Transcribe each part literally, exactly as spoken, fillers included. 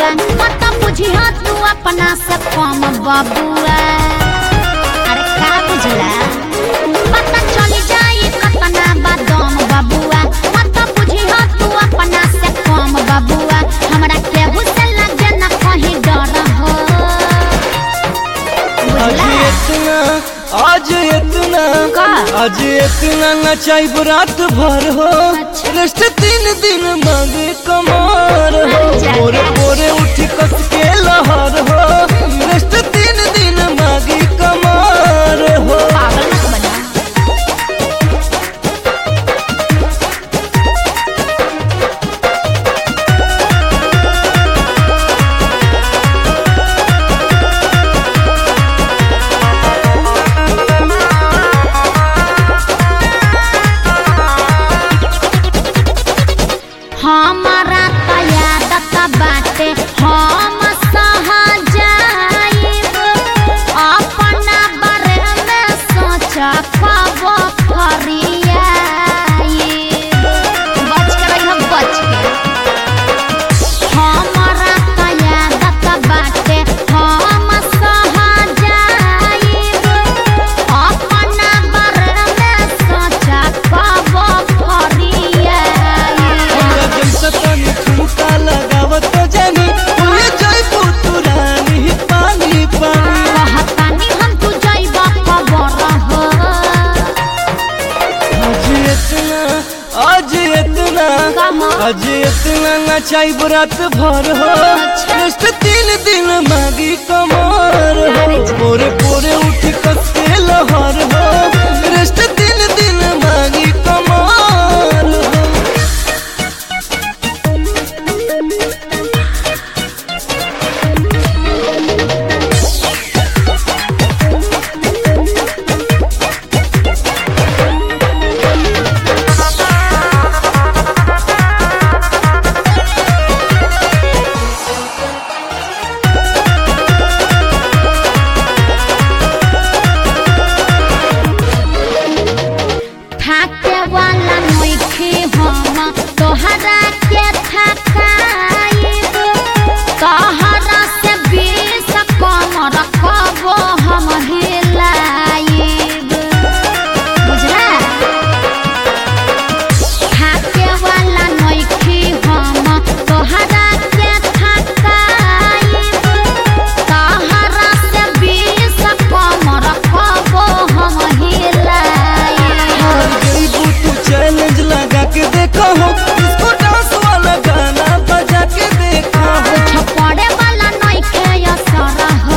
बबुआ मत बुझिया तू अपना से कम बबुआ। अरे का बुझला पता चली जाई कतना बादाम बबुआ मत बुझिया तू अपना से कम बबुआ। हमरा केहू से लगे न कहीं डर हो। आज इतना आज इतना आज इतना नचाइब रात भर हो। रेस्ट तीन दिन मांगे कमार हो। पोरे पोरे उठी कस के लहर हो। रेस्ट तीन दिन मांगे कमार हो। पागल मत बना। हमारा तयादत बाटे हम सहजाइब अपना बारे में सोच कब फरियाइब। बच के रही हम बच के। हमारा तयादत बाटे हम सहजाइब अपना बारे में सोच कब फरियाइब। सतनी ठुमका लगावत जानी उहे जइबू तू रानी पानी पानी। कहतानी हम तू जइबा खबर हो। आज इतना आज इतना आज इतना नचाइब रात भर हो। रेस्ट तीन दिन मांगी कमार हो। पोरे पोरे उठ कस के लहर हो। रेस्ट तीन दिन मांगी कमार हो। थाके वाला नइखे हम तोहरा के थकाइब तोहरा से बीस कम रखबो हम हिलाइब। बुझला थाके वाला नइखे हम तोहरा के थकाइब तोहरा से बीस कम रखबो हम हिलाइब। जइबू तू चैलेंज लगा के देखो हो। इसको डांस वाला गाना बजा के देखो हो। छपड़े वाला नइखे असर हो।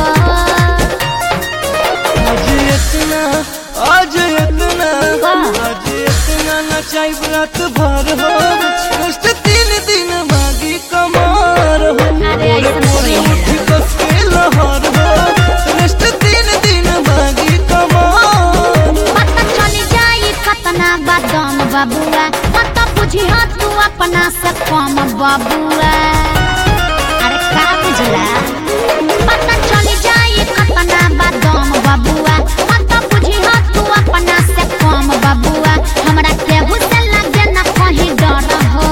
आज इतना आज इतना आज इतना नचाइब रात भर हो। रेस्ट तीन दिन मांगी कमार हो। पोरे पोरे उठी कस के लहर हो। रेस्ट तीन दिन मांगी कमार। पता चली जाई कतना बादाम बबुआ मत बुझिया तू अपना से कम बबुआ। अरे का बुझला पता चली जाई कतना बादाम बबुआ मत बुझिया तू अपना से कम बबुआ। हमरा केहू से लगे न कहीं डर हो।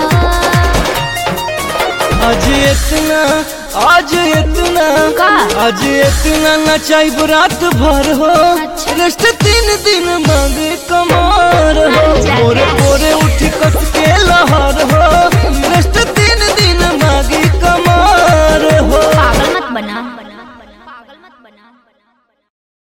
आज इतना आज इतना आज इतना नचाइब रात भर हो। रेस्ट तीन दिन मांगे कमार हो। पोरे पोरे उठ कस के